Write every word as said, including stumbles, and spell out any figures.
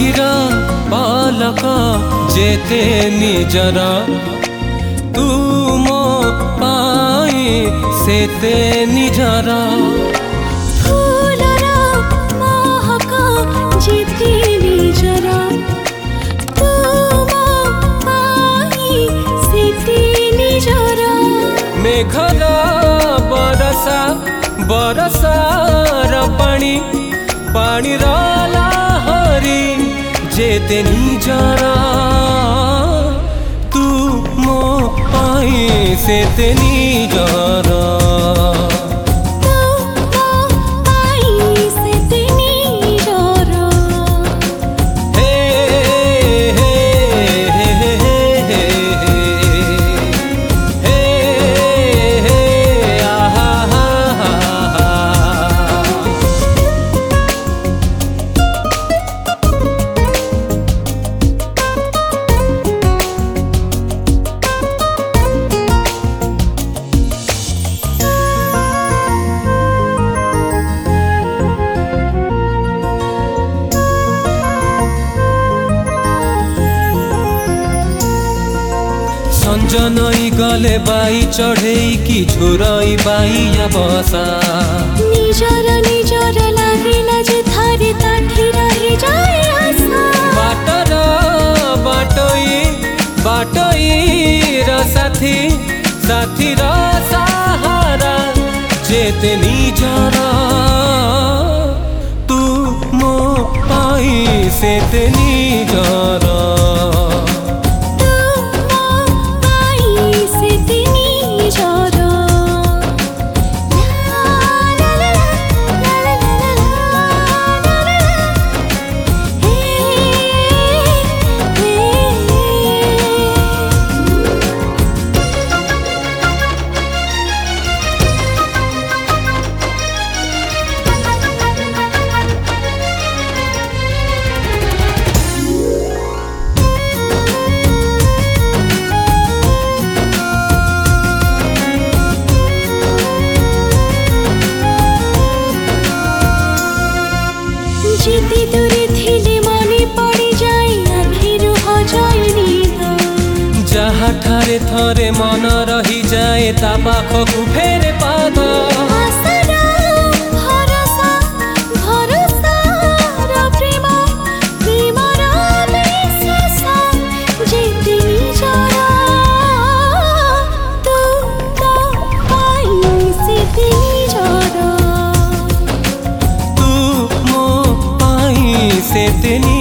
आखिर पलक जेते निजर तू मो पाई सेते निजर फूलर महक जेते निजर तू मो पाई सेते निजर मेघर बरसा बरसार पानी पानी लहरी जेते निजर तू मो पाई सेते निजर संजनई गले बाई चढ़ई की झुरई बाई बसा निजर निजर लागिला जे थारे ताठी रही जाए आशा बाटर बाटई बाटई र साथी साथी र सहारा जेते निजर तू मो पाई सेते निजर जेते दूरे थिले मने पड़ी जाए आखिरु हजाए निद जहाँ ठारे थरे मन रही जाए ता पाखकु फेरे पाद आशा भरोसा भरोसा र प्रेम प्रेम र विश्वास जेते निजर तू मो पाई सेते निजर सेते